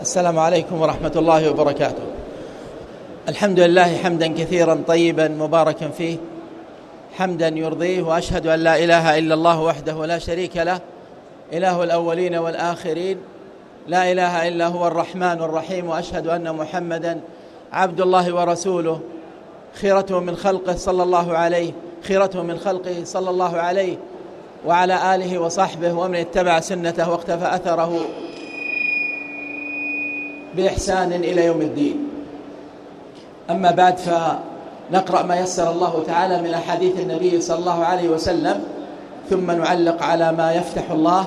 السلام عليكم ورحمة الله وبركاته. الحمد لله حمدا كثيرا طيبا مباركا فيه، حمدا يرضيه، وأشهد أن لا إله إلا الله وحده لا شريك له، إله الأولين والآخرين، لا إله إلا هو الرحمن الرحيم. وأشهد أن محمدا عبد الله ورسوله، خيرته من خلقه صلى الله عليه وعلى آله وصحبه ومن اتبع سنته واقتفى أثره بإحسان إلى يوم الدين. أما بعد، فنقرأ ما يسر الله تعالى من أحاديث النبي صلى الله عليه وسلم، ثم نعلق على ما يفتح الله،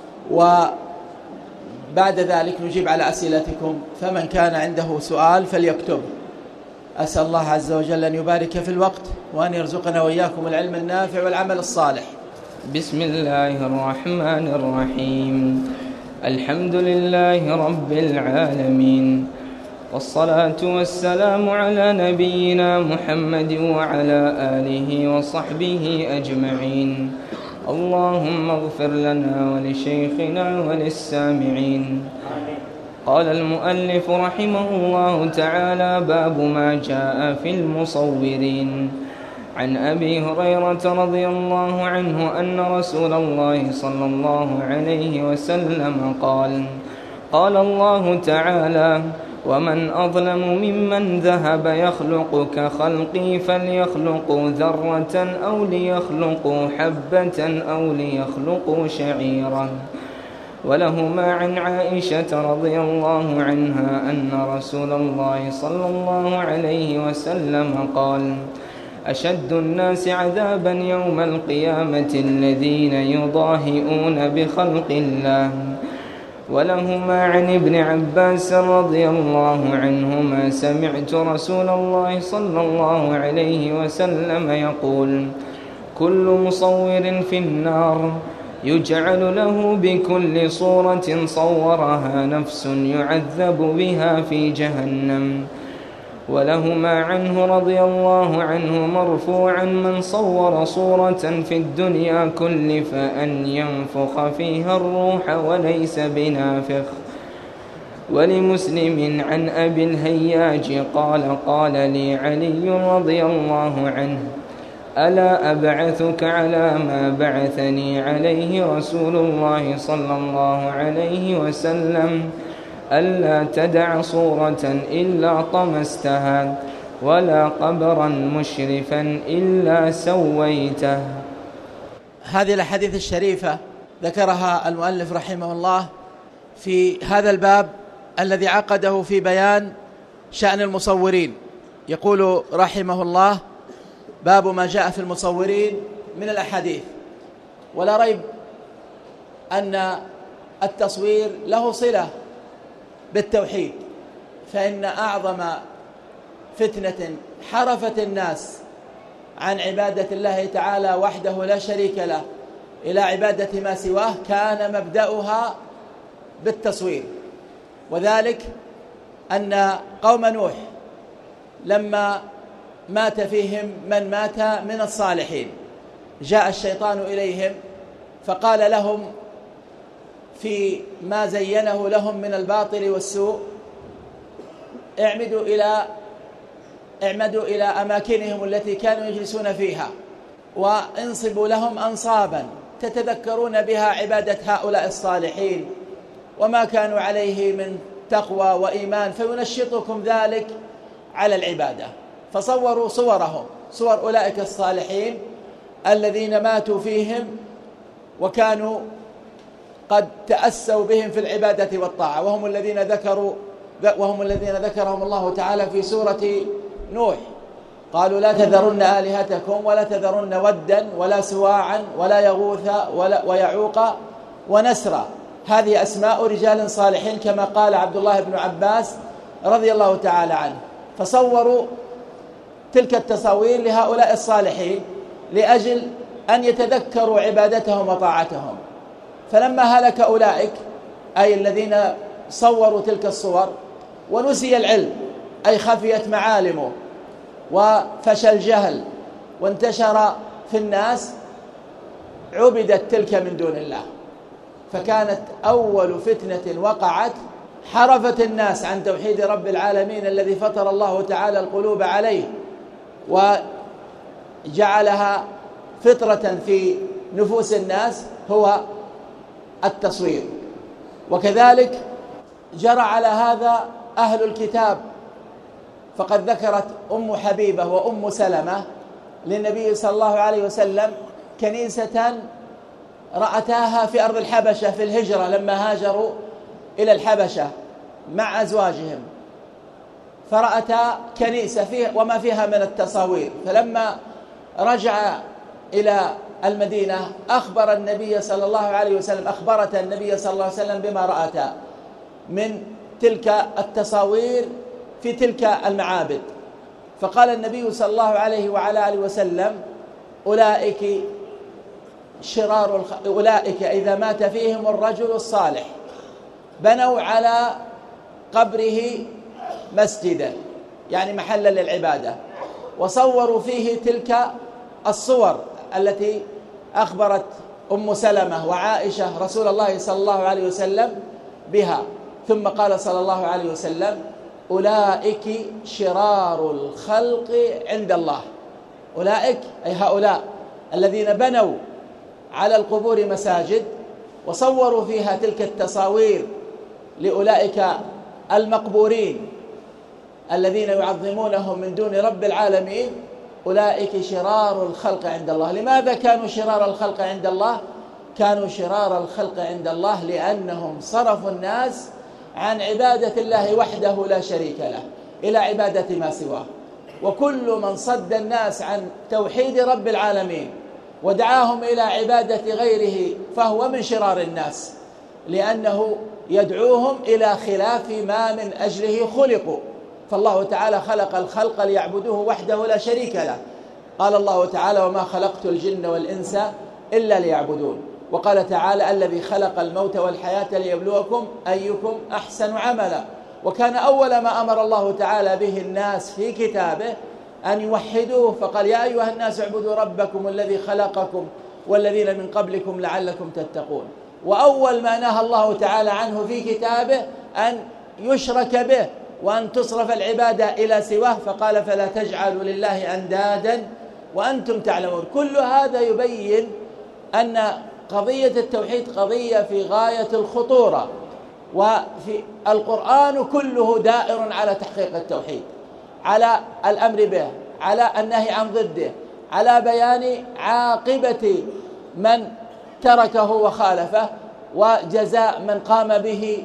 وبعد ذلك نجيب على أسئلتكم. فمن كان عنده سؤال فليكتب. أسأل الله عز وجل أن يبارك في الوقت، وأن يرزقنا وإياكم العلم النافع والعمل الصالح. بسم الله الرحمن الرحيم. الحمد لله رب العالمين، والصلاة والسلام على نبينا محمد وعلى آله وصحبه أجمعين. اللهم اغفر لنا ولشيخنا وللسامعين. قال المؤلف رحمه الله تعالى: باب ما جاء في المصورين. عن أبي هريرة رضي الله عنه أن رسول الله صلى الله عليه وسلم قال: قال الله تعالى: ومن أظلم ممن ذهب يخلق كخلقي فليخلقوا ذرة أو ليخلقوا حبة أو ليخلقوا شعيرا. ولهما عن عائشة رضي الله عنها أن رسول الله صلى الله عليه وسلم قال: أشد الناس عذابا يوم القيامة الذين يضاهئون بخلق الله. ولهما عن ابن عباس رضي الله عنهما: سمعت رسول الله صلى الله عليه وسلم يقول: كل مصور في النار، يجعل له بكل صورة صورها نفس يعذب بها في جهنم. ولهما عنه رضي الله عنه مرفوعا: من صور صورة في الدنيا كلف أن ينفخ فيها الروح وليس بنافخ. ولمسلم عن أبي الهياج قال: قال لي علي رضي الله عنه: ألا أبعثك على ما بعثني عليه رسول الله صلى الله عليه وسلم؟ ألا تدع صورة إلا طمستها، ولا قبرا مشرفا إلا سويته. هذه الأحاديث الشريفة ذكرها المؤلف رحمه الله في هذا الباب الذي عقده في بيان شأن المصورين. يقول رحمه الله: باب ما جاء في المصورين من الأحاديث. ولا ريب أن التصوير له صلة بالتوحيد، فإن أعظم فتنة حرفت الناس عن عبادة الله تعالى وحده لا شريك له إلى عبادة ما سواه كان مبدأها بالتصوير. وذلك أن قوم نوح لما مات فيهم من مات من الصالحين، جاء الشيطان إليهم فقال لهم في ما زينه لهم من الباطل والسوء: اعمدوا إلى أماكنهم التي كانوا يجلسون فيها، وانصبوا لهم أنصابا تتذكرون بها عبادة هؤلاء الصالحين وما كانوا عليه من تقوى وإيمان، فينشطكم ذلك على العبادة. فصوروا صورهم، صور أولئك الصالحين الذين ماتوا فيهم وكانوا قد تأسوا بهم في العبادة والطاعة، وهم الذين ذكرهم الله تعالى في سورة نوح. قالوا: لا تذرن آلهتكم ولا تذرن ودا ولا سواعا ولا يغوث ويعوق ونسرا. هذه أسماء رجال صالحين كما قال عبد الله بن عباس رضي الله تعالى عنه. فصوروا تلك التصاوير لهؤلاء الصالحين لأجل أن يتذكروا عبادتهم وطاعتهم. فلما هلك أولئك، أي الذين صوروا تلك الصور، ونسي العلم، أي خفيت معالمه وفشى الجهل وانتشر في الناس، عبدت تلك من دون الله. فكانت أول فتنة وقعت حرفت الناس عن توحيد رب العالمين الذي فطر الله تعالى القلوب عليه وجعلها فطرة في نفوس الناس، هو التصوير. وكذلك جرى على هذا أهل الكتاب، فقد ذكرت أم حبيبة وأم سلمة للنبي صلى الله عليه وسلم كنيسة رأتاها في أرض الحبشة في الهجرة لما هاجروا إلى الحبشة مع أزواجهم، فرأتا كنيسة فيها وما فيها من التصاوير، فلما رجع إلى المدينة أخبرت النبي صلى الله عليه وسلم بما رأتا من تلك التصاوير في تلك المعابد. فقال النبي صلى الله عليه وعلى آله وسلم: أولئك إذا مات فيهم الرجل الصالح بنوا على قبره مسجدا، يعني محلا للعبادة، وصوروا فيه تلك الصور التي أخبرت أم سلمة وعائشة رسول الله صلى الله عليه وسلم بها. ثم قال صلى الله عليه وسلم: أولئك شرار الخلق عند الله. أولئك أي هؤلاء الذين بنوا على القبور مساجد وصوروا فيها تلك التصاوير لأولئك المقبورين الذين يعظمونهم من دون رب العالمين، أولئك شرار الخلق عند الله. لماذا كانوا شرار الخلق عند الله؟ كانوا شرار الخلق عند الله لأنهم صرفوا الناس عن عبادة الله وحده لا شريك له إلى عبادة ما سواه. وكل من صد الناس عن توحيد رب العالمين ودعاهم إلى عبادة غيره فهو من شرار الناس، لأنه يدعوهم إلى خلاف ما من أجله خلقوا. فالله تعالى خلق الخلق ليعبدوه وحده لا شريك له. قال الله تعالى: وما خلقت الجن والإنس إلا ليعبدون. وقال تعالى: الذي خلق الموت والحياة ليبلوكم أيكم أحسن عملا. وكان أول ما أمر الله تعالى به الناس في كتابه أن يوحدوه، فقال: يا أيها الناس اعبدوا ربكم الذي خلقكم والذين من قبلكم لعلكم تتقون. وأول ما نهى الله تعالى عنه في كتابه أن يشرك به وأن تصرف العبادة إلى سواه، فقال: فلا تجعلوا لله أندادا وأنتم تعلمون. كل هذا يبين أن قضية التوحيد قضية في غاية الخطورة، وفي القرآن كله دائر على تحقيق التوحيد، على الأمر به، على النهي عن ضده، على بيان عاقبة من تركه وخالفه، وجزاء من قام به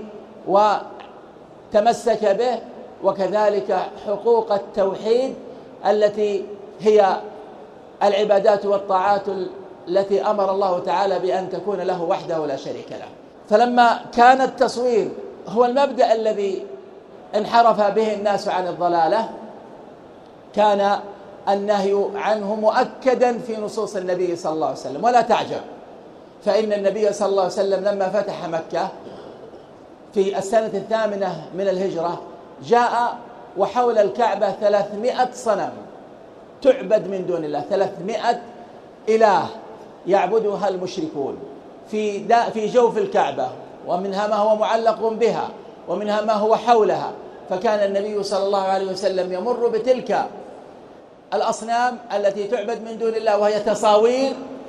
وتمسك به، وكذلك حقوق التوحيد التي هي العبادات والطاعات التي أمر الله تعالى بأن تكون له وحده لا شريك له. فلما كان التصوير هو المبدأ الذي انحرف به الناس عن الضلالة، كان النهي عنه مؤكدا في نصوص النبي صلى الله عليه وسلم. ولا تعجب، فإن النبي صلى الله عليه وسلم لما فتح مكة في السنة 8 من الهجرة جاء وحول الكعبة 300 صنم تعبد من دون الله، 300 إله يعبدها المشركون في جوف الكعبة، ومنها ما هو معلق بها ومنها ما هو حولها. فكان النبي صلى الله عليه وسلم يمر بتلك الأصنام التي تعبد من دون الله وهي تصاوير،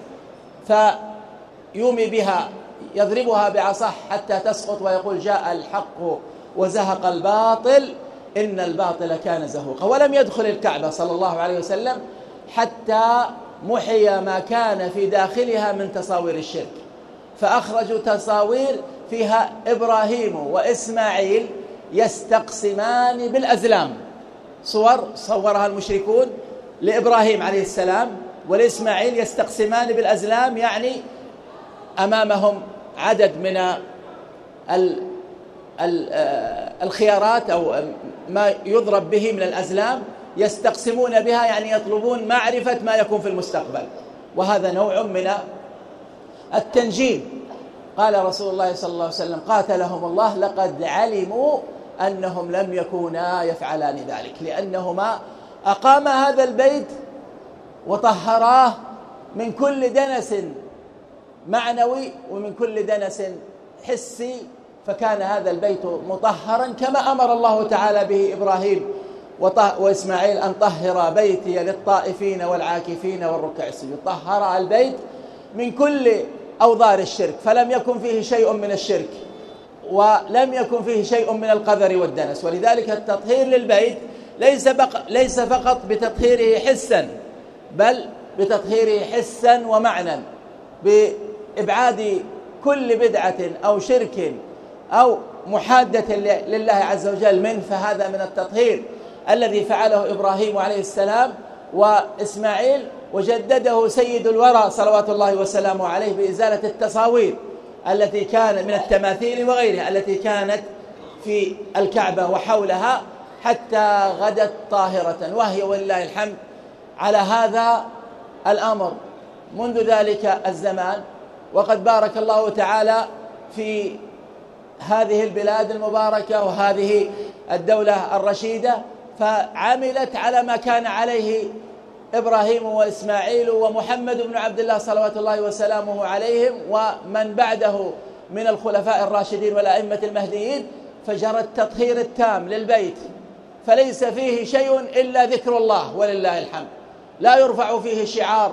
فيومي بها يضربها بعصاه حتى تسقط ويقول: جاء الحق وزهق الباطل إن الباطل كان زهوقا. ولم يدخل الكعبة صلى الله عليه وسلم حتى محي ما كان في داخلها من تصاوير الشرك، فأخرجوا تصاوير فيها إبراهيم وإسماعيل يستقسمان بالأزلام، صور صورها المشركون لإبراهيم عليه السلام والإسماعيل يستقسمان بالأزلام، يعني أمامهم عدد من الخيارات أو ما يضرب به من الأزلام يستقسمون بها، يعني يطلبون معرفة ما يكون في المستقبل. وهذا نوع من التنجيم. قال رسول الله صلى الله عليه وسلم: قاتلهم الله لقد علموا أنهم لم يكونا يفعلان ذلك، لأنهما أقاما هذا البيت وطهراه من كل دنس معنوي ومن كل دنس حسي فكان هذا البيت مطهرا كما أمر الله تعالى به إبراهيم وإسماعيل أن طهر بيتي للطائفين والعاكفين والركع السجود. طهر البيت من كل أوضار الشرك، فلم يكن فيه شيء من الشرك ولم يكن فيه شيء من القذر والدنس. ولذلك التطهير للبيت ليس فقط بتطهيره حسا، بل بتطهيره حسا ومعنى، بإبعاد كل بدعة أو شرك أو محادة لله عز وجل منه. فهذا من التطهير الذي فعله إبراهيم عليه السلام وإسماعيل، وجدده سيد الورى صلوات الله وسلامه عليه بإزالة التصاوير التي كانت من التماثيل وغيرها التي كانت في الكعبة وحولها، حتى غدت طاهرة، وهي ولله الحمد على هذا الأمر منذ ذلك الزمان. وقد بارك الله تعالى في هذه البلاد المباركة وهذه الدولة الرشيدة، فعملت على ما كان عليه إبراهيم وإسماعيل ومحمد بن عبد الله صلوات الله وسلامه عليهم ومن بعده من الخلفاء الراشدين والأئمة المهديين، فجرى التطهير التام للبيت، فليس فيه شيء إلا ذكر الله ولله الحمد. لا يرفع فيه شعار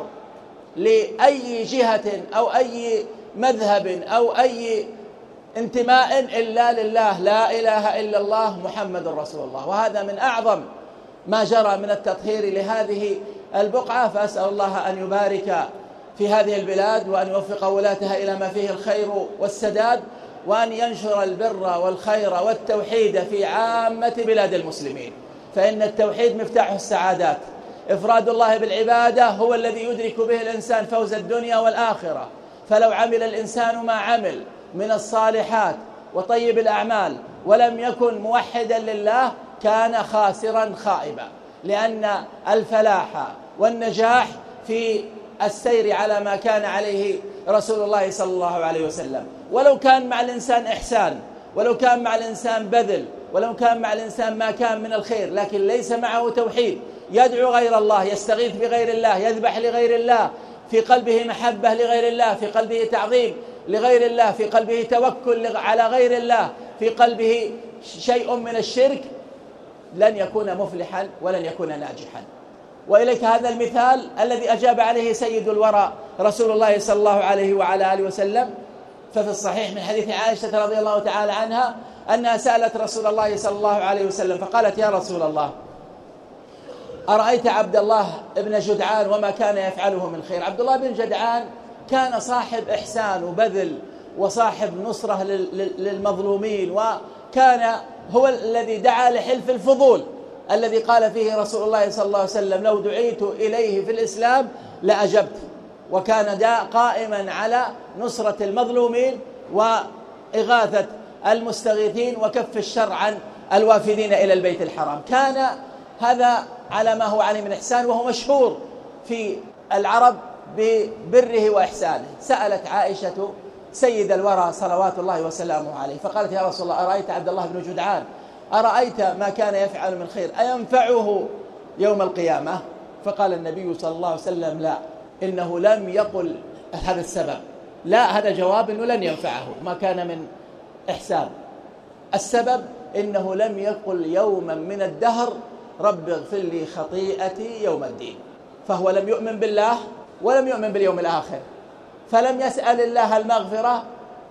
لأي جهة أو أي مذهب أو أي انتماء إلا لله، لا إله إلا الله محمد رسول الله. وهذا من أعظم ما جرى من التطهير لهذه البقعة. فأسأل الله أن يبارك في هذه البلاد وأن يوفق ولاتها إلى ما فيه الخير والسداد، وأن ينشر البر والخير والتوحيد في عامة بلاد المسلمين، فإن التوحيد مفتاح السعادات. إفراد الله بالعبادة هو الذي يدرك به الإنسان فوز الدنيا والآخرة. فلو عمل الإنسان ما عمل من الصالحات وطيب الأعمال ولم يكن موحدا لله كان خاسرا خائبا، لأن الفلاح والنجاح في السير على ما كان عليه رسول الله صلى الله عليه وسلم. ولو كان مع الإنسان إحسان، ولو كان مع الإنسان بذل، ولو كان مع الإنسان ما كان من الخير، لكن ليس معه توحيد، يدعو غير الله، يستغيث بغير الله، يذبح لغير الله، في قلبه محبة لغير الله، في قلبه تعظيم لغير الله، في قلبه توكل على غير الله، في قلبه شيء من الشرك، لن يكون مفلحا ولن يكون ناجحا. وإليك هذا المثال الذي أجاب عليه سيد الورى رسول الله صلى الله عليه وعلى آله وسلم. ففي الصحيح من حديث عائشة رضي الله تعالى عنها أنها سألت رسول الله صلى الله عليه وسلم فقالت: يا رسول الله، أرأيت عبد الله بن جدعان وما كان يفعله من خير؟ عبد الله بن جدعان كان صاحب إحسان وبذل وصاحب نصرة للمظلومين، وكان هو الذي دعا لحلف الفضول الذي قال فيه رسول الله صلى الله عليه وسلم: لو دعيت إليه في الإسلام لأجبت. وكان قائما على نصرة المظلومين وإغاثة المستغيثين وكف الشر عن الوافدين إلى البيت الحرام. كان هذا على ما هو عليه من إحسان، وهو مشهور في العرب ببره وإحسانه. سألت عائشة سيد الورى صلوات الله وسلامه عليه فقالت: يا رسول الله، أرأيت عبد الله بن جدعان، أرأيت ما كان يفعل من خير أينفعه يوم القيامة؟ فقال النبي صلى الله عليه وسلم: لا، إنه لم يقل هذا السبب، لا، هذا جواب إنه لن ينفعه ما كان من إحسان. السبب إنه لم يقل يوما من الدهر: رب اغفر لي خطيئتي يوم الدين. فهو لم يؤمن بالله ولم يؤمن باليوم الآخر، فلم يسأل الله المغفرة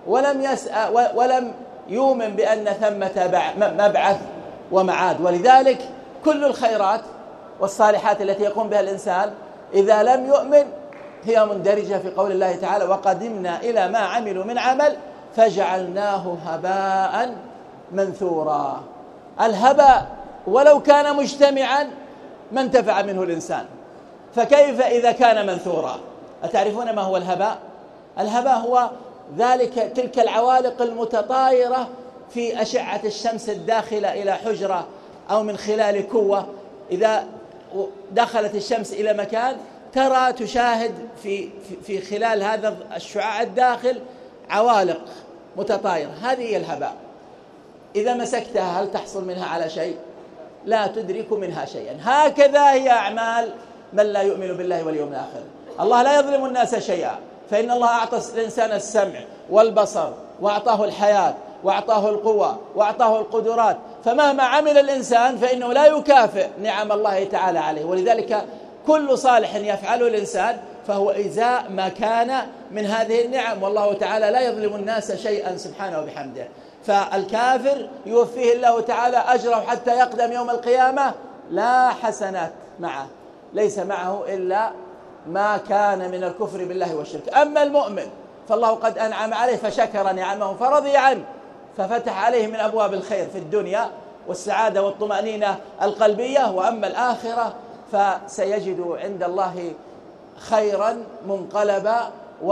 ولم يؤمن بأن ثمة مبعث ومعاد. ولذلك كل الخيرات والصالحات التي يقوم بها الإنسان إذا لم يؤمن هي مندرجة في قول الله تعالى: وقدمنا إلى ما عملوا من عمل فجعلناه هباء منثورا. الهباء ولو كان مجتمعا ما انتفع منه الإنسان، فكيف إذا كان منثورا؟ أتعرفون ما هو الهباء؟ الهباء هو تلك العوالق المتطايرة في أشعة الشمس الداخلة إلى حجرة أو من خلال كوة. إذا دخلت الشمس إلى مكان تشاهد في خلال هذا الشعاع الداخل عوالق متطايرة، هذه هي الهباء. إذا مسكتها هل تحصل منها على شيء؟ لا تدرك منها شيئا. هكذا هي أعمال من لا يؤمن بالله واليوم الآخر. الله لا يظلم الناس شيئا، فإن الله أعطى الإنسان السمع والبصر وأعطاه الحياة وأعطاه القوة وأعطاه القدرات، فمهما عمل الإنسان فإنه لا يكافئ نعم الله تعالى عليه. ولذلك كل صالح يفعله الإنسان فهو إزاء ما كان من هذه النعم، والله تعالى لا يظلم الناس شيئا سبحانه وبحمده. فالكافر يوفيه الله تعالى أجره حتى يقدم يوم القيامة لا حسنات معه، ليس معه إلا ما كان من الكفر بالله والشرك. أما المؤمن فالله قد أنعم عليه فشكر نعمه فرضي عنه، ففتح عليه من أبواب الخير في الدنيا والسعادة والطمأنينة القلبية، وأما الآخرة فسيجد عند الله خيرا منقلبا،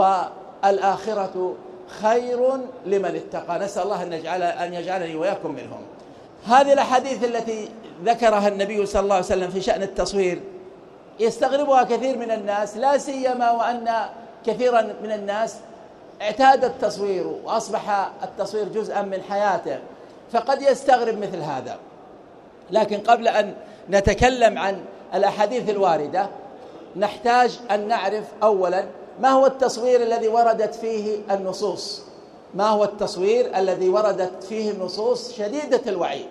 والآخرة خير لمن اتقى. نسأل الله أن يجعلني وياكم منهم. هذه الأحاديث التي ذكرها النبي صلى الله عليه وسلم في شأن التصوير يستغربها كثير من الناس، لا سيما وأن كثيرا من الناس اعتاد التصوير وأصبح التصوير جزءا من حياته، فقد يستغرب مثل هذا. لكن قبل أن نتكلم عن الأحاديث الواردة نحتاج أن نعرف أولا ما هو التصوير الذي وردت فيه النصوص، ما هو التصوير الذي وردت فيه النصوص شديدة الوعيد.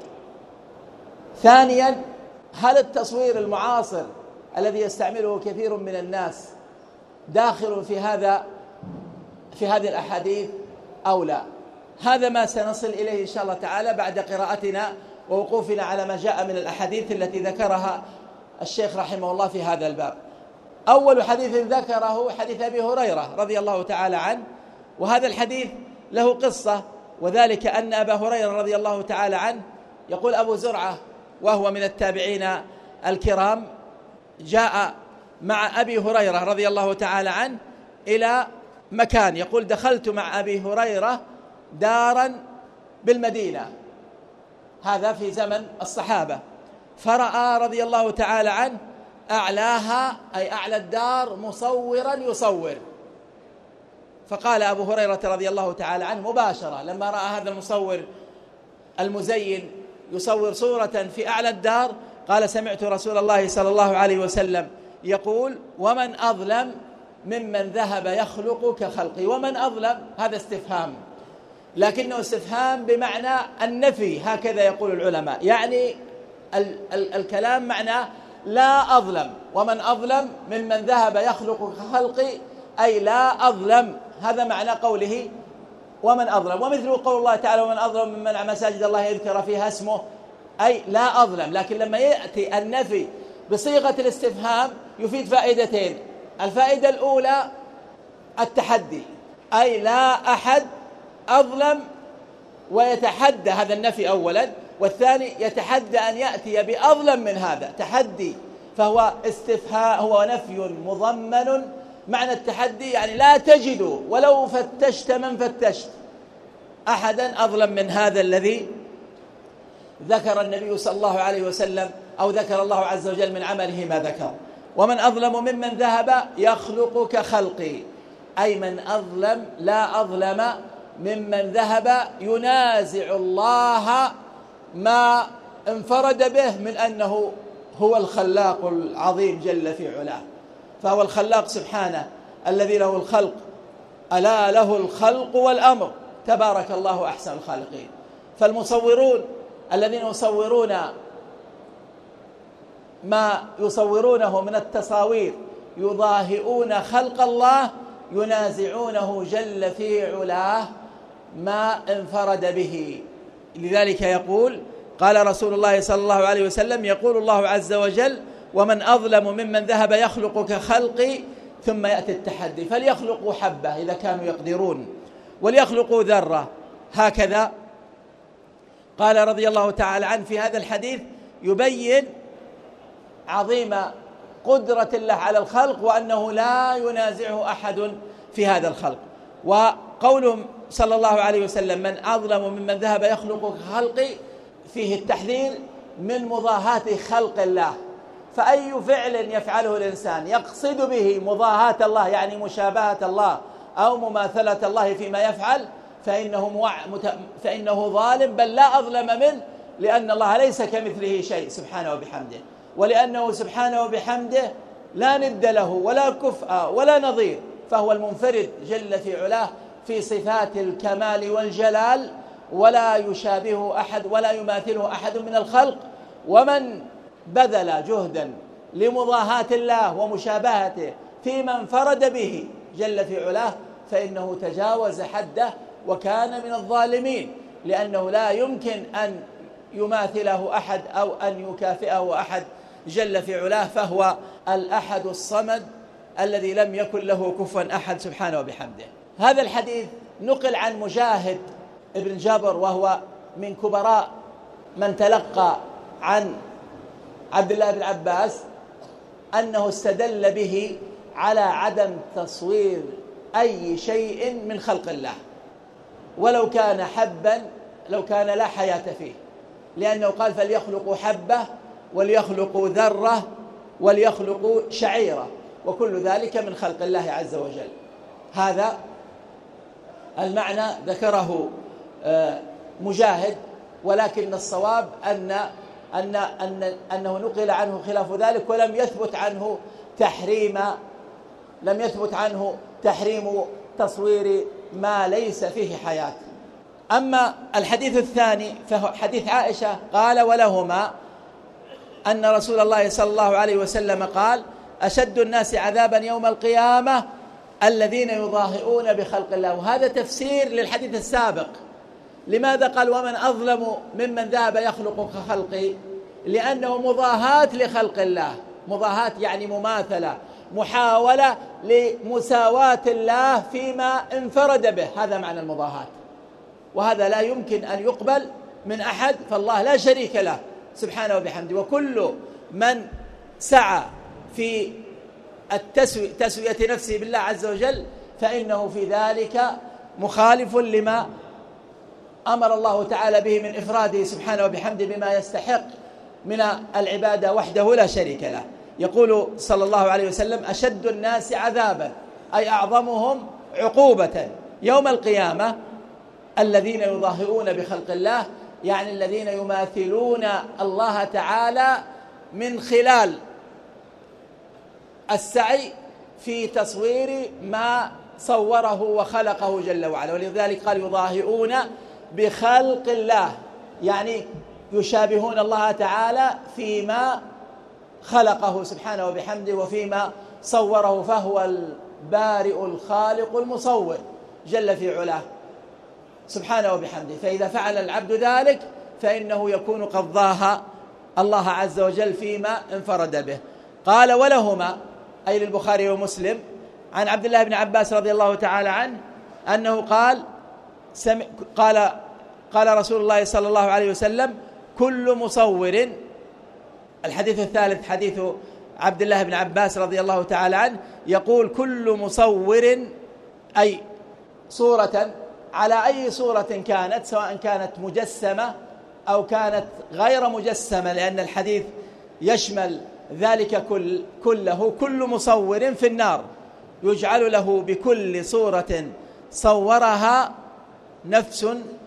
ثانيا، هل التصوير المعاصر الذي يستعمله كثير من الناس داخل في هذه الأحاديث أو لا؟ هذا ما سنصل إليه إن شاء الله تعالى بعد قراءتنا ووقوفنا على ما جاء من الأحاديث التي ذكرها الشيخ رحمه الله في هذا الباب. أول حديث ذكره حديث أبي هريرة رضي الله تعالى عنه، وهذا الحديث له قصة، وذلك أن أبا هريرة رضي الله تعالى عنه يقول أبو زرعة وهو من التابعين الكرام جاء مع أبي هريرة رضي الله تعالى عنه إلى مكان، يقول دخلت مع أبي هريرة دارا بالمدينة، هذا في زمن الصحابة، فرأى رضي الله تعالى عنه أعلاها أي أعلى الدار مصورا يصور، فقال أبو هريرة رضي الله تعالى عنه مباشرة لما رأى هذا المصور المزين يصور صورة في أعلى الدار قال سمعت رسول الله صلى الله عليه وسلم يقول ومن أظلم ممن ذهب يخلق كخلقي. ومن أظلم هذا استفهام، لكنه استفهام بمعنى النفي، هكذا يقول العلماء، يعني الكلام معناه لا أظلم، ومن أظلم ممن ذهب يخلق كخلقي أي لا أظلم، هذا معنى قوله ومن أظلم. ومثل قول الله تعالى ومن أظلم ممن منع مساجد الله يذكر فيها اسمه أي لا أظلم. لكن لما يأتي النفي بصيغة الاستفهام يفيد فائدتين، الفائدة الأولى التحدي، أي لا أحد أظلم ويتحدى، هذا النفي أولا، والثاني يتحدى أن يأتي بأظلم من هذا، تحدي، فهو استفهام، هو نفي مضمن معنى التحدي، يعني لا تجد ولو فتشت من فتشت أحدا أظلم من هذا الذي ذكر النبي صلى الله عليه وسلم أو ذكر الله عز وجل من عمله ما ذكر. ومن أظلم ممن ذهب يخلق كخلقي، أي من أظلم لا أظلم ممن ذهب ينازع الله ما انفرد به من أنه هو الخلاق العظيم جل في علاه، فهو الخلاق سبحانه الذي له الخلق، ألا له الخلق والأمر تبارك الله أحسن الخالقين. فالمصورون الذين يصورون ما يصورونه من التصاوير يضاهئون خلق الله ينازعونه جل في علاه ما انفرد به. لذلك يقول قال رسول الله صلى الله عليه وسلم يقول الله عز وجل ومن أظلم ممن ذهب يخلق كخلقي، ثم يأتي التحدي فليخلقوا حبة إذا كانوا يقدرون وليخلقوا ذرة، هكذا قال رضي الله تعالى عنه في هذا الحديث يبين عظيم قدرة الله على الخلق وأنه لا ينازعه أحد في هذا الخلق. وقولهم صلى الله عليه وسلم من أظلم ممن ذهب يخلق كخلقي فيه التحذير من مضاهاة خلق الله، فأي فعل يفعله الإنسان يقصد به مضاهاة الله يعني مشابهة الله أو مماثلة الله فيما يفعل فإنه ظالم، بل لا أظلم منه، لأن الله ليس كمثله شيء سبحانه وبحمده، ولأنه سبحانه وبحمده لا ند له ولا كفء ولا نظير، فهو المنفرد جل في علاه في صفات الكمال والجلال ولا يشابهه أحد ولا يماثله أحد من الخلق. ومن بذل جهدا لمضاهاة الله ومشابهته فيما انفرد به جل في علاه فإنه تجاوز حده وكان من الظالمين، لأنه لا يمكن أن يماثله أحد أو أن يكافئه أحد جل في علاه، فهو الأحد الصمد الذي لم يكن له كفوا أحد سبحانه وبحمده. هذا الحديث نقل عن مجاهد ابن جبر، وهو من كبراء من تلقى عن عبد الله بن عباس، أنه استدل به على عدم تصوير أي شيء من خلق الله ولو كان حبا، لو كان لا حياة فيه، لأنه قال فليخلقوا حبة وليخلقوا ذرة وليخلقوا شعيرة، وكل ذلك من خلق الله عز وجل. هذا المعنى ذكره مجاهد، ولكن الصواب أنه نقل عنه خلاف ذلك، ولم يثبت عنه تحريم تصوير ما ليس فيه حياة. أما الحديث الثاني فهو حديث عائشة قال ولهما أن رسول الله صلى الله عليه وسلم قال أشد الناس عذابا يوم القيامة الذين يضاهئون بخلق الله. وهذا تفسير للحديث السابق. لماذا قال ومن أظلم ممن ذهب يخلق كخلقي؟ لأنه مضاهاة لخلق الله، مضاهاة يعني مماثلة، محاولة لمساواة الله فيما انفرد به، هذا معنى المضاهاة، وهذا لا يمكن أن يقبل من أحد، فالله لا شريك له سبحانه وبحمده. وكل من سعى في تسوية نفسه بالله عز وجل فإنه في ذلك مخالف لما أمر الله تعالى به من إفراده سبحانه وبحمده بما يستحق من العبادة وحده لا شريك له. يقول صلى الله عليه وسلم أشد الناس عذابا أي أعظمهم عقوبة يوم القيامة الذين يضاهئون بخلق الله، يعني الذين يماثلون الله تعالى من خلال السعي في تصوير ما صوره وخلقه جل وعلا. ولذلك قال يضاهئون بخلق الله، يعني يشابهون الله تعالى فيما خلقه سبحانه وبحمده وفيما صوره، فهو البارئ الخالق المصور جل في علاه سبحانه وبحمده. فإذا فعل العبد ذلك فإنه يكون قد ضاهى الله عز وجل فيما انفرد به. قال ولهما أي للبخاري ومسلم عن عبد الله بن عباس رضي الله تعالى عنه أنه قال رسول الله صلى الله عليه وسلم كل مصور. الحديث الثالث حديث عبد الله بن عباس رضي الله تعالى عنه يقول كل مصور أي صورة على أي صورة كانت، سواء كانت مجسمة أو كانت غير مجسمة، لأن الحديث يشمل ذلك كله. كل مصور في النار يجعل له بكل صورة صورها نفس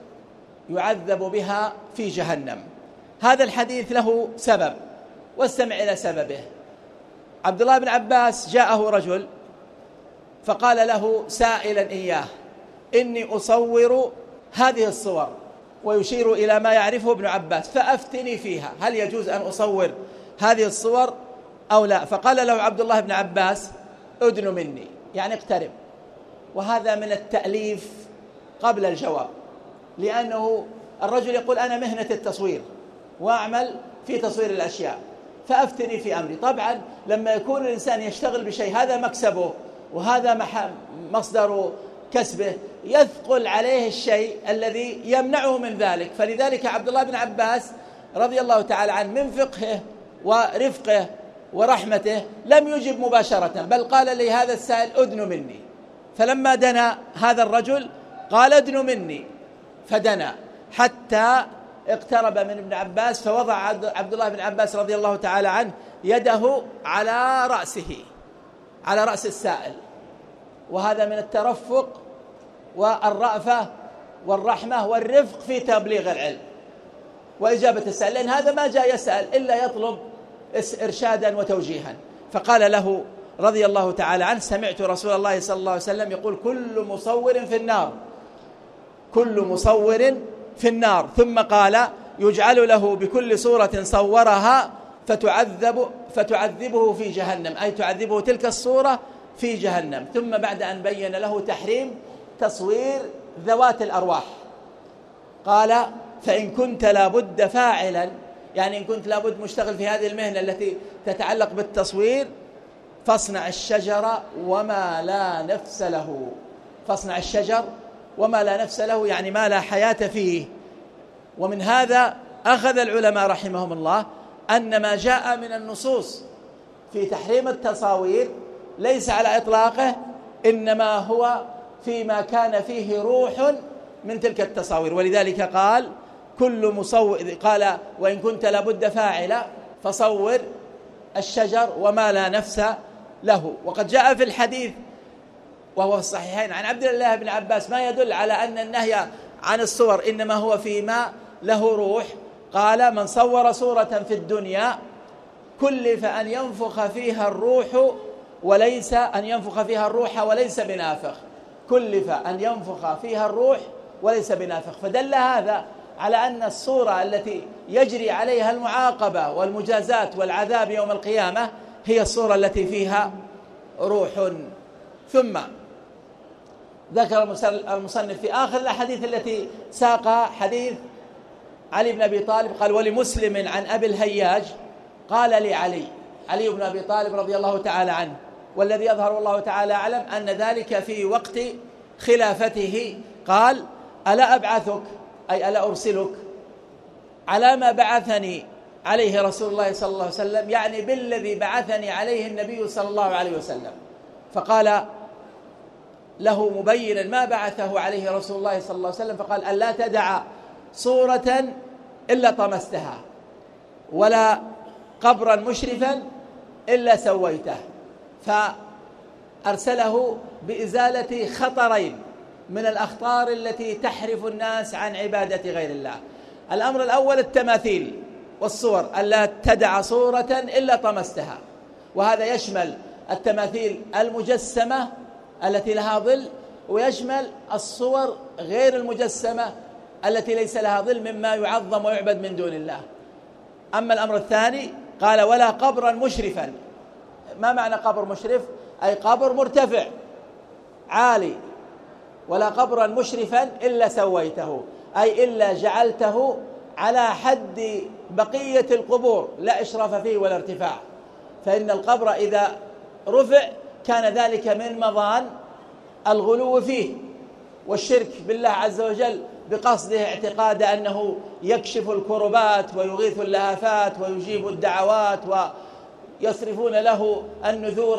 يعذب بها في جهنم. هذا الحديث له سبب، واستمع إلى سببه. عبد الله بن عباس جاءه رجل فقال له سائلا إياه إني أصور هذه الصور، ويشير إلى ما يعرفه ابن عباس، فأفتني فيها، هل يجوز أن أصور هذه الصور أو لا؟ فقال له عبد الله بن عباس أدن مني، يعني اقترب. وهذا من التأليف قبل الجواب، لأنه الرجل يقول أنا مهنة التصوير وأعمل في تصوير الأشياء فأفتني في أمري. طبعا لما يكون الإنسان يشتغل بشيء هذا مكسبه وهذا مصدر كسبه، يثقل عليه الشيء الذي يمنعه من ذلك. فلذلك عبد الله بن عباس رضي الله تعالى عنه من فقهه ورفقه ورحمته لم يجب مباشرة، بل قال لي هذا السائل أدن مني. فلما دنا هذا الرجل قال أدن مني، فدنا حتى اقترب من ابن عباس، فوضع عبد الله بن عباس رضي الله تعالى عنه يده على رأسه، على رأس السائل. وهذا من الترفق والرأفة والرحمة والرفق في تبليغ العلم وإجابة السائل، لأن هذا ما جاء يسأل إلا يطلب إرشادا وتوجيها. فقال له رضي الله تعالى عنه سمعت رسول الله صلى الله عليه وسلم يقول كل مصور في النار، كل مصور في النار. ثم قال يجعل له بكل صورة صورها فتعذبه في جهنم، أي تعذبه تلك الصورة في جهنم. ثم بعد أن بين له تحريم تصوير ذوات الأرواح قال فإن كنت لابد فاعلا، يعني إن كنت لابد مشتغل في هذه المهنة التي تتعلق بالتصوير، فاصنع الشجر وما لا نفس له. فاصنع الشجر وما لا نفس له، يعني ما لا حياة فيه. ومن هذا أخذ العلماء رحمهم الله أن ما جاء من النصوص في تحريم التصاوير ليس على إطلاقه، إنما هو فيما كان فيه روح من تلك التصاوير. ولذلك قال كل مصور، قال وإن كنت لابد فاعلا فصور الشجر وما لا نفس له. وقد جاء في الحديث وهو في الصحيحين عن عبد الله بن عباس ما يدل على أن النهي عن الصور إنما هو فيما له روح. قال من صور صورة في الدنيا كلف أن ينفخ فيها الروح وليس بنافخ. كلف أن ينفخ فيها الروح وليس بنافخ. فدل هذا على أن الصورة التي يجري عليها المعاقبة والمجازات والعذاب يوم القيامة هي الصورة التي فيها روح. ثم ذكر المصنف في آخر الأحاديث التي ساقها حديث علي بن أبي طالب قال ولمسلم عن أبي الهياج قال لي علي بن أبي طالب رضي الله تعالى عنه، والذي يظهر والله تعالى أعلم أن ذلك في وقت خلافته، قال ألا أبعثك أي ألا أرسلك على ما بعثني عليه رسول الله صلى الله عليه وسلم، يعني بالذي بعثني عليه النبي صلى الله عليه وسلم. فقال له مبينا ما بعثه عليه رسول الله صلى الله عليه وسلم، فقال ألا تدع صورة إلا طمستها ولا قبرا مشرفا إلا سويته. فأرسله بإزالة خطرين من الأخطار التي تحرف الناس عن عبادة غير الله. الأمر الأول التماثيل والصور، ألا تدع صورة إلا طمستها، وهذا يشمل التماثيل المجسمة التي لها ظل، ويشمل الصور غير المجسمة التي ليس لها ظل مما يعظم ويعبد من دون الله. أما الأمر الثاني قال ولا قبرا مشرفا. ما معنى قبر مشرف؟ أي قبر مرتفع عالي. ولا قبرا مشرفا إلا سويته، أي إلا جعلته على حد بقية القبور لا إشراف فيه ولا ارتفاع. فإن القبر إذا رفع كان ذلك من مظان الغلو فيه والشرك بالله عز وجل بقصده اعتقاد أنه يكشف الكربات ويغيث اللهفات ويجيب الدعوات ويصرفون له النذور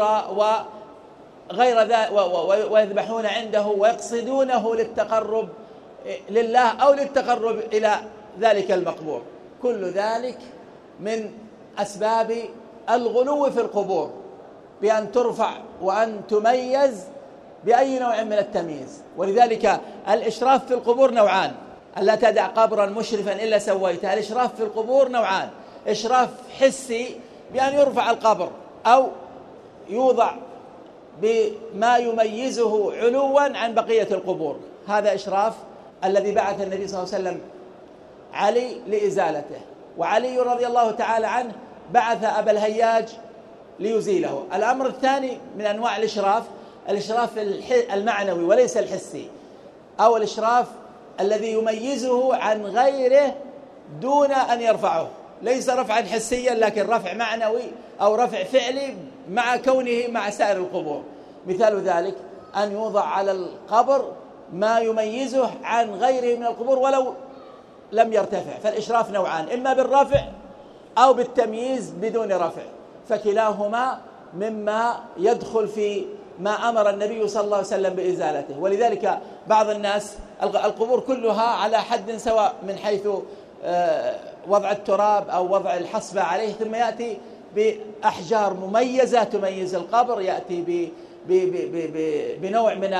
وغير ذلك ويذبحون عنده ويقصدونه للتقرب لله أو للتقرب إلى ذلك المقبور. كل ذلك من أسباب الغلو في القبور، بأن ترفع وأن تميز بأي نوع من التمييز. ولذلك الإشراف في القبور نوعان، ألا تدع قبرا مشرفا إلا سويته. الإشراف في القبور نوعان، إشراف حسي بأن يرفع القبر أو يوضع بما يميزه علوا عن بقية القبور، هذا إشراف الذي بعث النبي صلى الله عليه وسلم علي لإزالته. وعلي رضي الله تعالى عنه بعث أبا الهياج ليزيله. الأمر الثاني من أنواع الإشراف المعنوي وليس الحسي، أو الإشراف الذي يميزه عن غيره دون أن يرفعه، ليس رفعا حسيا لكن رفع معنوي أو رفع فعلي مع كونه مع سائر القبور. مثال ذلك أن يوضع على القبر ما يميزه عن غيره من القبور ولو لم يرتفع. فالإشراف نوعان، إما بالرفع أو بالتمييز بدون رفع، فكلاهما مما يدخل في ما أمر النبي صلى الله عليه وسلم بإزالته. ولذلك بعض الناس القبور كلها على حد سواء من حيث وضع التراب أو وضع الحصبة عليه، ثم يأتي بأحجار مميزة تميز القبر، يأتي بنوع من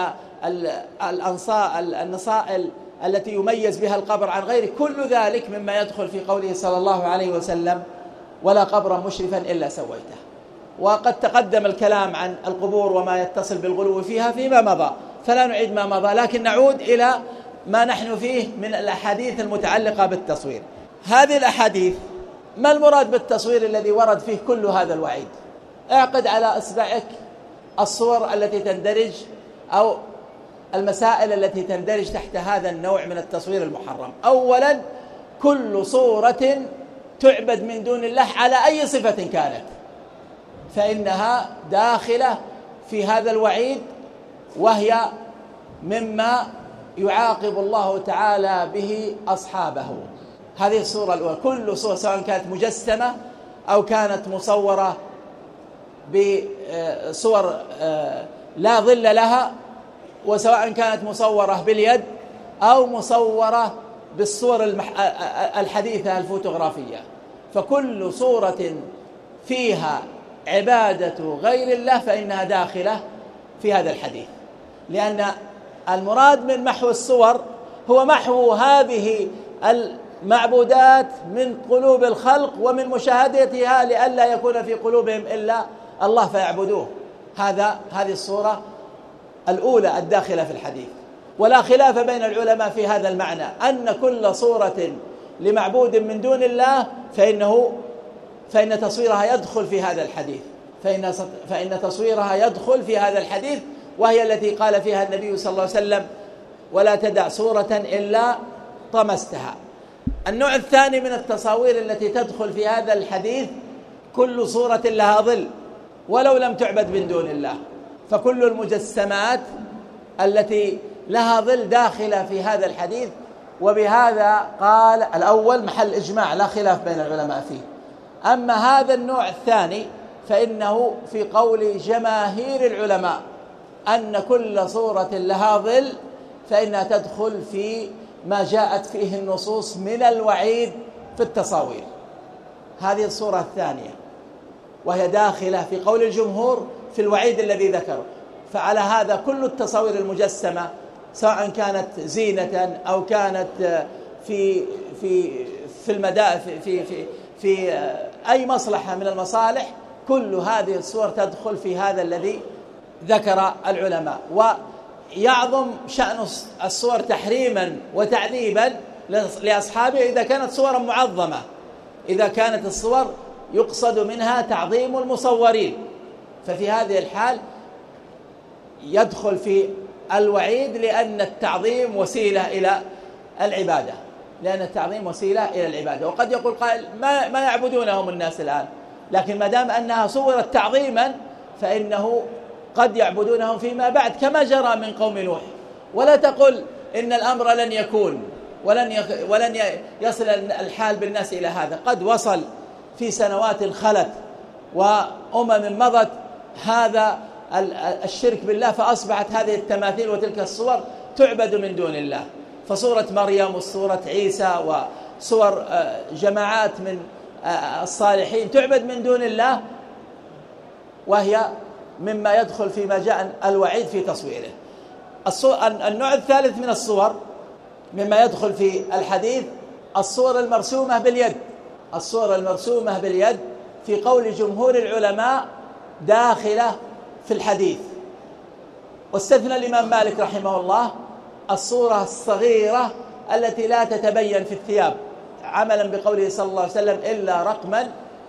النصائل التي يميز بها القبر عن غيره. كل ذلك مما يدخل في قوله صلى الله عليه وسلم ولا قبرا مشرفا إلا سويته. وقد تقدم الكلام عن القبور وما يتصل بالغلو فيها فيما مضى، فلا نعيد ما مضى، لكن نعود إلى ما نحن فيه من الأحاديث المتعلقة بالتصوير. هذه الأحاديث ما المراد بالتصوير الذي ورد فيه كل هذا الوعيد؟ اعقد على إصبعك الصور التي تندرج أو المسائل التي تندرج تحت هذا النوع من التصوير المحرم. أولا، كل صورة تعبد من دون الله على أي صفة كانت فإنها داخلة في هذا الوعيد، وهي مما يعاقب الله تعالى به أصحابه. هذه الصورة الأولى. كل صورة سواء كانت مجسمة أو كانت مصورة بصور لا ظل لها، وسواء كانت مصورة باليد أو مصورة بالصور الحديثة الفوتوغرافية، فكل صورة فيها عبادة غير الله فإنها داخلة في هذا الحديث، لأن المراد من محو الصور هو محو هذه المعبودات من قلوب الخلق ومن مشاهدتها لئلا يكون في قلوبهم إلا الله فيعبدوه. هذه الصورة الأولى الداخلة في الحديث. ولا خلاف بين العلماء في هذا المعنى، أن كل صورة لمعبود من دون الله فإن تصويرها يدخل في هذا الحديث، فإن تصويرها يدخل في هذا الحديث، وهي التي قال فيها النبي صلى الله عليه وسلم: ولا تدع صورة إلا طمستها. النوع الثاني من التصاوير التي تدخل في هذا الحديث كل صورة لها ظل ولو لم تعبد من دون الله، فكل المجسمات التي لها ظل داخلة في هذا الحديث. وبهذا قال الأول محل إجماع لا خلاف بين العلماء فيه. أما هذا النوع الثاني فإنه في قول جماهير العلماء أن كل صورة لها ظل فإنها تدخل في ما جاءت فيه النصوص من الوعيد في التصاوير. هذه الصورة الثانية، وهي داخلة في قول الجمهور في الوعيد الذي ذكره. فعلى هذا كل التصاوير المجسمة سواء كانت زينة أو كانت في المدى في أي مصلحة من المصالح، كل هذه الصور تدخل في هذا الذي ذكر العلماء. ويعظم شأن الصور تحريما وتعذيبا لأصحابه إذا كانت صورا معظمة، إذا كانت الصور يقصد منها تعظيم المصورين، ففي هذه الحال يدخل في الوعيد، لأن التعظيم وسيلة إلى العبادة، وقد يقول قائل ما يعبدونهم الناس الآن، لكن ما دام أنها صورت تعظيما فإنه قد يعبدونهم فيما بعد كما جرى من قوم نوح. ولا تقل إن الأمر لن يكون ولن يصل الحال بالناس إلى هذا، قد وصل في سنوات خلت وأمم مضت هذا الشرك بالله، فأصبحت هذه التماثيل وتلك الصور تعبد من دون الله. فصورة مريم وصورة عيسى وصور جماعات من الصالحين تعبد من دون الله، وهي مما يدخل فيما جاء الوعيد في تصويره. النوع الثالث من الصور مما يدخل في الحديث الصور المرسومة باليد. الصور المرسومة باليد في قول جمهور العلماء داخلة في الحديث، واستثنى الإمام مالك رحمه الله الصورة الصغيرة التي لا تتبين في الثياب، عملا بقوله صلى الله عليه وسلم: إلا رقما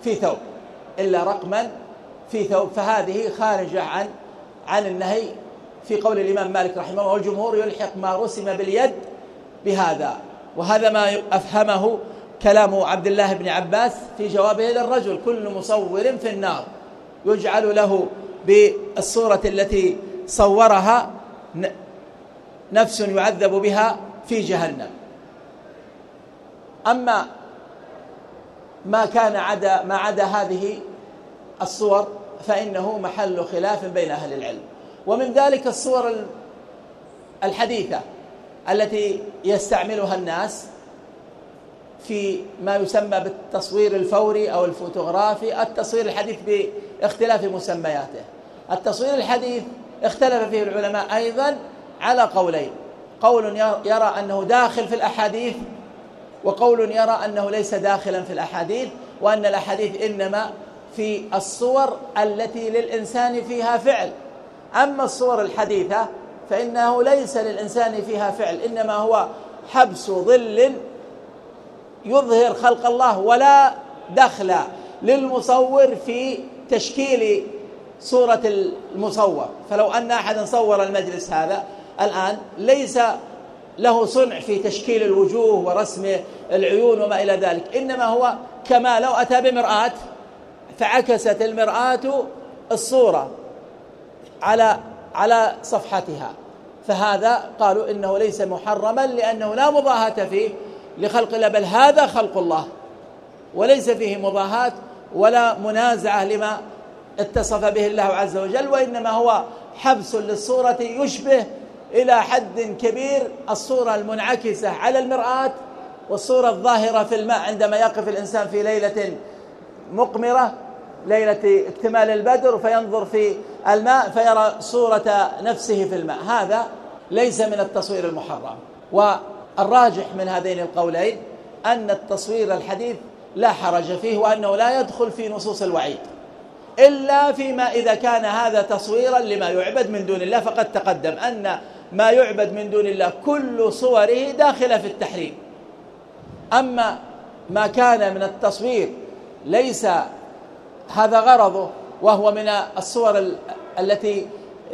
في ثوب، فهذه خارجة عن النهي في قول الإمام مالك رحمه الله. والجمهور يلحق ما رسم باليد بهذا، وهذا ما أفهمه كلام عبد الله بن عباس في جوابه للرجل: كل مصور في النار، يجعل له بالصورة التي صورها نفس يعذب بها في جهنم. أما ما عدا هذه الصور فإنه محل خلاف بين أهل العلم. ومن ذلك الصور الحديثة التي يستعملها الناس في ما يسمى بالتصوير الفوري أو الفوتوغرافي. التصوير الحديث باختلاف مسمياته. التصوير الحديث اختلف فيه العلماء أيضا على قولين: قول يرى أنه داخل في الأحاديث، وقول يرى أنه ليس داخلا في الأحاديث، وأن الأحاديث إنما في الصور التي للإنسان فيها فعل. أما الصور الحديثة فإنه ليس للإنسان فيها فعل، إنما هو حبس ظل يظهر خلق الله، ولا دخل للمصور في تشكيل صورة المصور. فلو أن أحدا صور المجلس هذا الآن ليس له صنع في تشكيل الوجوه ورسم العيون وما إلى ذلك، إنما هو كما لو أتى بمرآة فعكست المرآة الصورة على صفحتها، فهذا قالوا إنه ليس محرما لأنه لا مضاهاة فيه لخلق الله، بل هذا خلق الله وليس فيه مضاهاة ولا منازعة لما اتصف به الله عز وجل، وإنما هو حبس للصورة يشبه إلى حد كبير الصورة المنعكسة على المرآة والصورة الظاهرة في الماء عندما يقف الإنسان في ليلة مقمرة، ليلة اكتمال البدر، فينظر في الماء فيرى صورة نفسه في الماء. هذا ليس من التصوير المحرم. والراجح من هذين القولين أن التصوير الحديث لا حرج فيه، وأنه لا يدخل في نصوص الوعيد إلا فيما إذا كان هذا تصويرا لما يعبد من دون الله، فقد تقدم أن ما يعبد من دون الله كل صوره داخلة في التحريم. أما ما كان من التصوير ليس هذا غرضه، وهو من الصور التي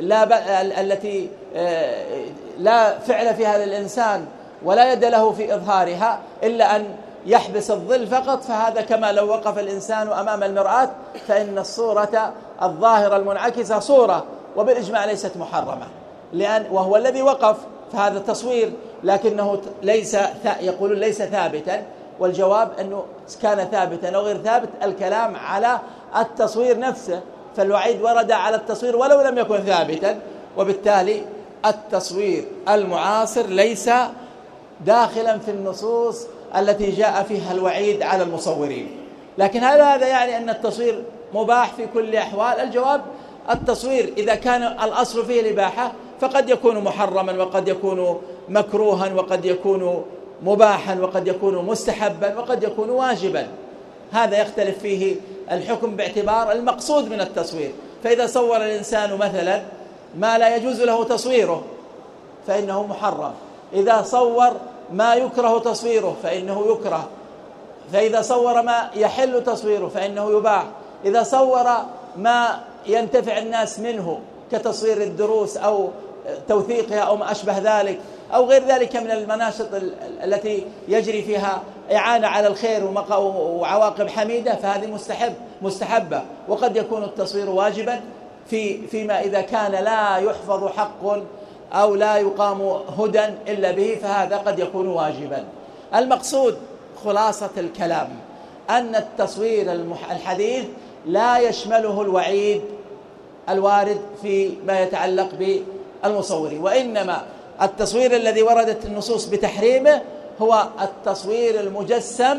لا فعل فيها للإنسان ولا يد له في إظهارها إلا أن يحبس الظل فقط، فهذا كما لو وقف الإنسان أمام المرآة، فإن الصورة الظاهرة المنعكسة صورة وبالإجماع ليست محرمة، وهو الذي وقف، فهذا تصوير لكنه يقولون ليس ثابتا، والجواب أنه كان ثابتا أو غير ثابت، الكلام على التصوير نفسه، فالوعيد ورد على التصوير ولو لم يكن ثابتا، وبالتالي التصوير المعاصر ليس داخلا في النصوص التي جاء فيها الوعيد على المصورين. لكن هذا يعني أن التصوير مباح في كل أحوال؟ الجواب التصوير إذا كان الأصل فيه الإباحة فقد يكون محرما، وقد يكون مكروها، وقد يكون مباحا، وقد يكون مستحبا، وقد يكون واجبا. هذا يختلف فيه الحكم باعتبار المقصود من التصوير. فإذا صور الإنسان مثلا ما لا يجوز له تصويره فإنه محرم، إذا صور ما يكره تصويره فإنه يكره، فإذا صور ما يحل تصويره فإنه يباح، إذا صور ما ينتفع الناس منه كتصوير الدروس أو توثيقها أو ما أشبه ذلك أو غير ذلك من المناشط التي يجري فيها إعانة على الخير وعواقب حميدة، فهذه مستحبة. وقد يكون التصوير واجبا فيما إذا كان لا يحفظ حق أو لا يقام هدى إلا به، فهذا قد يكون واجبا. المقصود خلاصة الكلام أن التصوير الحديث لا يشمله الوعيد الوارد في ما يتعلق بالمصورين، وإنما التصوير الذي وردت النصوص بتحريمه هو التصوير المجسم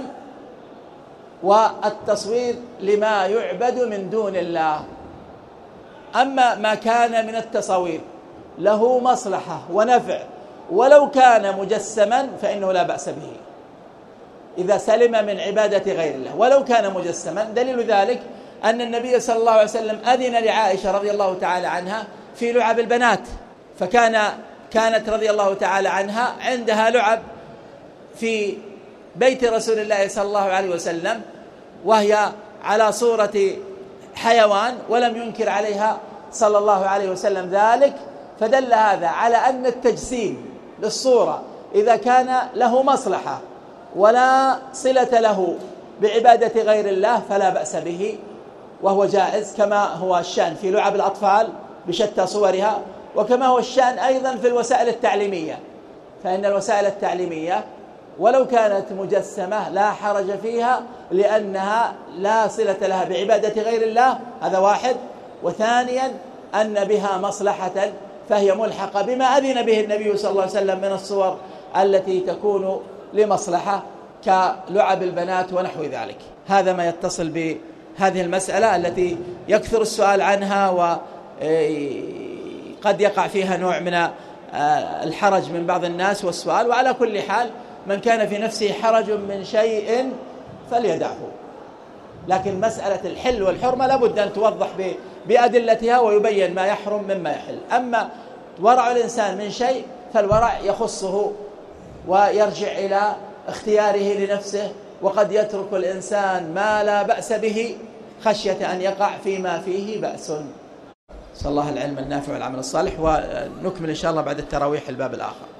والتصوير لما يعبد من دون الله. أما ما كان من التصوير له مصلحة ونفع ولو كان مجسما فإنه لا بأس به إذا سلم من عبادة غير الله ولو كان مجسما. دليل ذلك أن النبي صلى الله عليه وسلم أذن لعائشة رضي الله تعالى عنها في لعب البنات، فكانت رضي الله تعالى عنها عندها لعب في بيت رسول الله صلى الله عليه وسلم وهي على صورة حيوان، ولم ينكر عليها صلى الله عليه وسلم ذلك، فدل هذا على أن التجسيم للصورة إذا كان له مصلحة ولا صلة له بعبادة غير الله فلا بأس به وهو جائز، كما هو الشأن في لعب الأطفال بشتى صورها، وكما هو الشأن أيضا في الوسائل التعليمية، فإن الوسائل التعليمية ولو كانت مجسمة لا حرج فيها لأنها لا صلة لها بعبادة غير الله، هذا واحد. وثانيا أن بها مصلحة فهي ملحقة بما أذن به النبي صلى الله عليه وسلم من الصور التي تكون لمصلحة كلعب البنات ونحو ذلك. هذا ما يتصل بهذه المسألة التي يكثر السؤال عنها وقد يقع فيها نوع من الحرج من بعض الناس والسؤال. وعلى كل حال من كان في نفسه حرج من شيء فليدعه، لكن مسألة الحل والحرمة لابد أن توضح بأدلتها ويبين ما يحرم مما يحل. أما ورع الإنسان من شيء فالورع يخصه ويرجع إلى اختياره لنفسه، وقد يترك الإنسان ما لا بأس به خشية أن يقع فيما فيه بأس. صلى الله العلم النافع والعمل الصالح، ونكمل إن شاء الله بعد التراويح الباب الآخر.